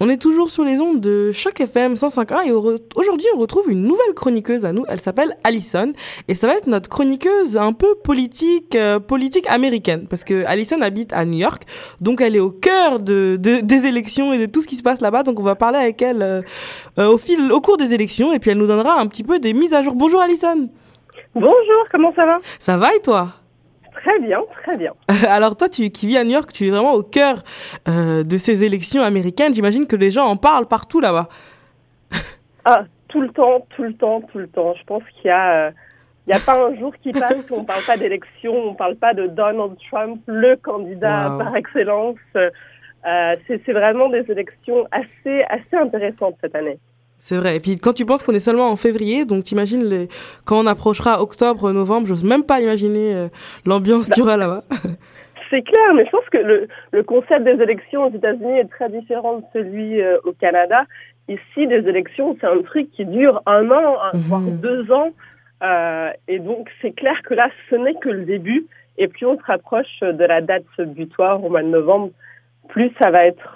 On est toujours sur les ondes de Choc FM 105.1 et aujourd'hui on retrouve une nouvelle chroniqueuse à nous, elle s'appelle Alison et ça va être notre chroniqueuse un peu politique américaine parce que Alison habite à New York, donc elle est au cœur des élections et de tout ce qui se passe là-bas, donc on va parler avec elle au cours des élections et puis elle nous donnera un petit peu des mises à jour. Bonjour Alison. Bonjour, comment ça va? Ça va et toi? Très bien, très bien. Alors toi, qui vis à New York, tu es vraiment au cœur de ces élections américaines. J'imagine que les gens en parlent partout là-bas. Ah, tout le temps. Je pense qu'il y a pas un jour qui passe où on parle pas d'élections, on parle pas de Donald Trump, le candidat par excellence. C'est vraiment des élections assez intéressantes cette année. C'est vrai. Et puis quand tu penses qu'on est seulement en février, donc t'imagines quand on approchera octobre, novembre, j'ose même pas imaginer l'ambiance qu'il y aura là-bas. C'est clair, mais je pense que le concept des élections aux États-Unis est très différent de celui au Canada. Ici, les élections, c'est un truc qui dure 1 an, voire 2 ans. Et donc, c'est clair que là, ce n'est que le début. Et plus on se rapproche de la date butoir au mois de novembre, plus ça va être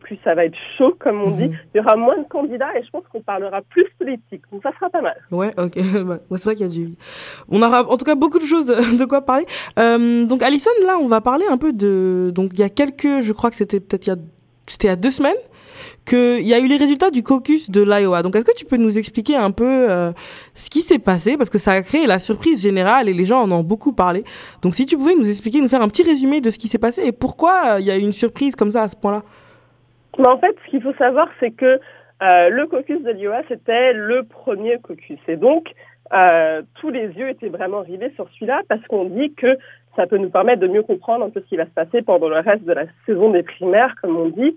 chaud, comme on dit. Il y aura moins de candidats et je pense qu'on parlera plus politique. Donc ça sera pas mal. Ouais, ok. C'est vrai qu'il y a on aura en tout cas beaucoup de choses de quoi parler. Donc Alison, là, on va parler un peu donc il y a je crois que c'était peut-être il y a 2 semaines qu'il y a eu les résultats du caucus de l'Iowa. Donc, est-ce que tu peux nous expliquer un peu ce qui s'est passé? Parce que ça a créé la surprise générale et les gens en ont beaucoup parlé. Donc, si tu pouvais nous expliquer, nous faire un petit résumé de ce qui s'est passé et pourquoi il y a eu une surprise comme ça à ce point-là. Mais en fait, ce qu'il faut savoir, c'est que le caucus de l'Iowa, c'était le premier caucus. Et donc, tous les yeux étaient vraiment rivés sur celui-là parce qu'on dit que ça peut nous permettre de mieux comprendre un peu ce qui va se passer pendant le reste de la saison des primaires, comme on dit.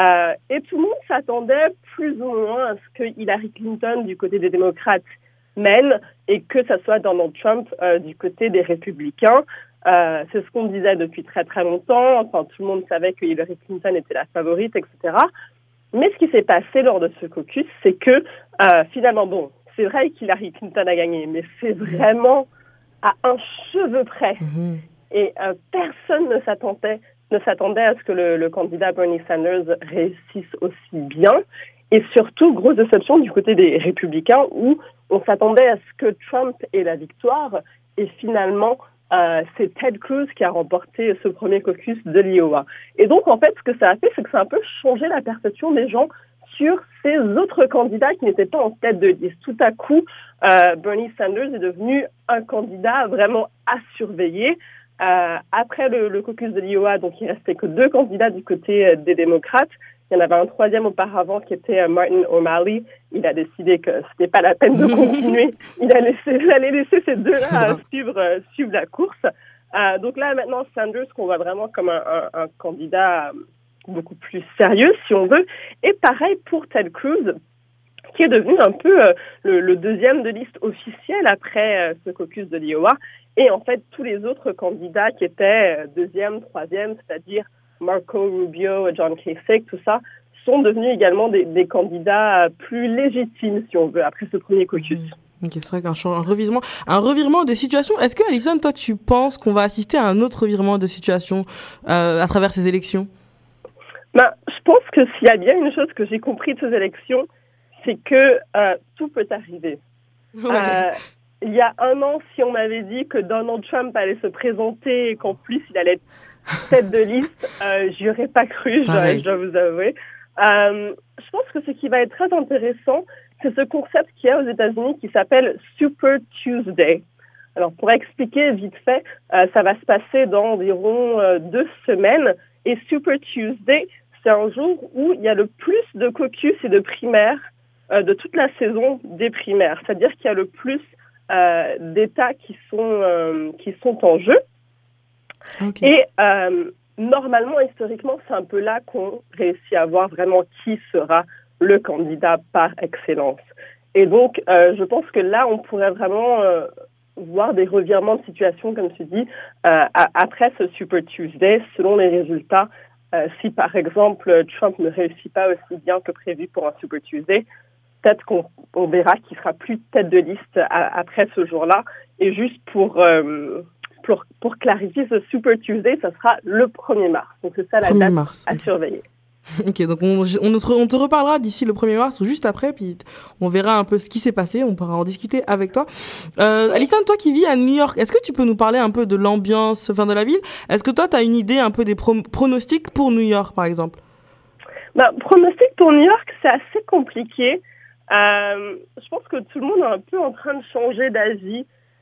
Et tout le monde s'attendait plus ou moins à ce que Hillary Clinton, du côté des démocrates, mène et que ça soit Donald Trump du côté des républicains. C'est ce qu'on disait depuis très très longtemps. Enfin, tout le monde savait que Hillary Clinton était la favorite, etc. Mais ce qui s'est passé lors de ce caucus, c'est que finalement, c'est vrai qu'Hillary Clinton a gagné, mais c'est vraiment à un cheveu près. Et personne ne s'attendait à ce que le candidat Bernie Sanders réussisse aussi bien. Et surtout, grosse déception du côté des républicains où on s'attendait à ce que Trump ait la victoire. Et finalement, c'est Ted Cruz qui a remporté ce premier caucus de l'Iowa. Et donc, en fait, ce que ça a fait, c'est que ça a un peu changé la perception des gens sur ces autres candidats qui n'étaient pas en tête de liste. Tout à coup, Bernie Sanders est devenu un candidat vraiment à surveiller. Après le caucus de l'Iowa, donc il restait que 2 candidats du côté des démocrates. Il y en avait un 3e auparavant qui était Martin O'Malley. Il a décidé que ce n'était pas la peine de continuer. Il allait laisser ces 2-là suivre la course. Donc là, maintenant, Sanders, qu'on voit vraiment comme un candidat beaucoup plus sérieux, si on veut. Et pareil pour Ted Cruz, qui est devenu un peu le 2e de liste officielle après ce caucus de l'Iowa. Et en fait, tous les autres candidats qui étaient 2e, 3e, c'est-à-dire Marco Rubio, John Kasich, tout ça, sont devenus également des candidats plus légitimes, si on veut, après ce premier caucus. Ok, c'est vrai un revirement des situations. Est-ce que, Alison, toi, tu penses qu'on va assister à un autre revirement de situation à travers ces élections? Je pense que s'il y a bien une chose que j'ai compris de ces élections, c'est que tout peut arriver. Ouais. Il y a 1 an, si on m'avait dit que Donald Trump allait se présenter et qu'en plus il allait être tête de liste, j'y aurais pas cru, je dois vous avouer. Je pense que ce qui va être très intéressant, c'est ce concept qu'il y a aux États-Unis qui s'appelle Super Tuesday. Alors, pour expliquer vite fait, ça va se passer dans environ 2 semaines. Et Super Tuesday, c'est un jour où il y a le plus de caucus et de primaires de toute la saison des primaires. C'est-à-dire qu'il y a le plus d'États qui sont en jeu. Okay. Et normalement, historiquement, c'est un peu là qu'on réussit à voir vraiment qui sera le candidat par excellence. Et donc, je pense que là, on pourrait vraiment voir des revirements de situation, comme tu dis, après ce Super Tuesday, selon les résultats. Si, par exemple, Trump ne réussit pas aussi bien que prévu pour un Super Tuesday, peut-être qu'on verra qu'il sera plus tête de liste après ce jour-là. Et juste pour clarifier, ce Super Tuesday, ça sera le 1er mars. Donc, c'est ça la date à surveiller. Ok, donc on te reparlera d'ici le 1er mars ou juste après, puis on verra un peu ce qui s'est passé, on pourra en discuter avec toi. Alison, toi qui vis à New York, est-ce que tu peux nous parler un peu de l'ambiance de la ville? Est-ce que toi, tu as une idée un peu des pronostics pour New York, par exemple? Pronostic pour New York, c'est assez compliqué. Je pense que tout le monde est un peu en train de changer d'avis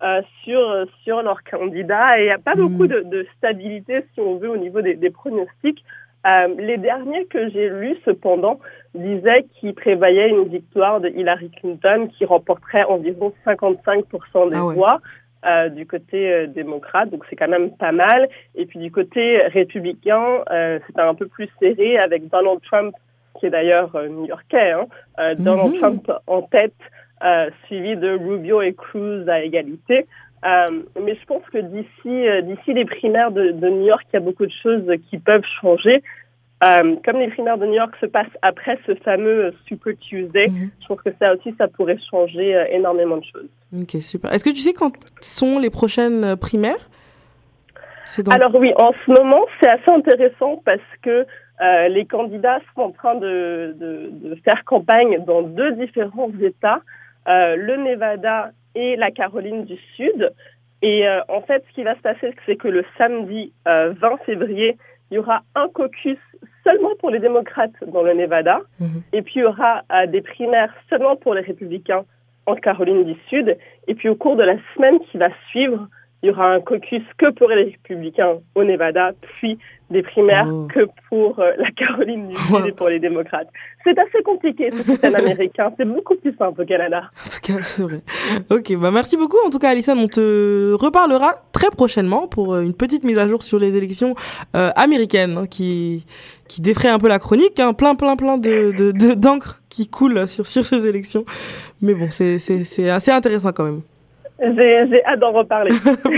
sur leur candidat et il n'y a pas beaucoup de stabilité, si on veut, au niveau des pronostics. Les derniers que j'ai lus, cependant, disaient qu'ils prévoyaient une victoire de Hillary Clinton qui remporterait environ 55% des voix du côté démocrate, donc c'est quand même pas mal. Et puis du côté républicain, c'était un peu plus serré avec Donald Trump, qui est d'ailleurs new-yorkais, Donald Trump en tête, suivi de Rubio et Cruz à égalité. Mais je pense que d'ici les primaires de New York, il y a beaucoup de choses qui peuvent changer. Comme les primaires de New York se passent après ce fameux Super Tuesday, je pense que ça aussi, ça pourrait changer énormément de choses. Ok, super. Est-ce que tu sais quand sont les prochaines primaires? Alors oui, en ce moment, c'est assez intéressant parce que les candidats sont en train de faire campagne dans 2 différents États, le Nevada et la Caroline du Sud. Et en fait, ce qui va se passer, c'est que le samedi 20 février, il y aura un caucus seulement pour les démocrates dans le Nevada. Et puis, il y aura des primaires seulement pour les républicains en Caroline du Sud. Et puis, au cours de la semaine qui va suivre, il y aura un caucus que pour les républicains au Nevada, puis des primaires que pour la Caroline du Sud et pour les démocrates. C'est assez compliqué, ce système américain. C'est beaucoup plus simple au Canada. En tout cas, c'est vrai. Ok, merci beaucoup. En tout cas, Alison, on te reparlera très prochainement pour une petite mise à jour sur les élections américaines qui défraient un peu la chronique. Plein d'encre qui coule sur ces élections. Mais bon, c'est assez intéressant quand même. J'ai hâte d'en reparler.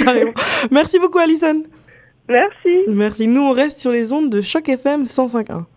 Merci beaucoup, Alison. Merci. Nous, on reste sur les ondes de Choc FM 105.1.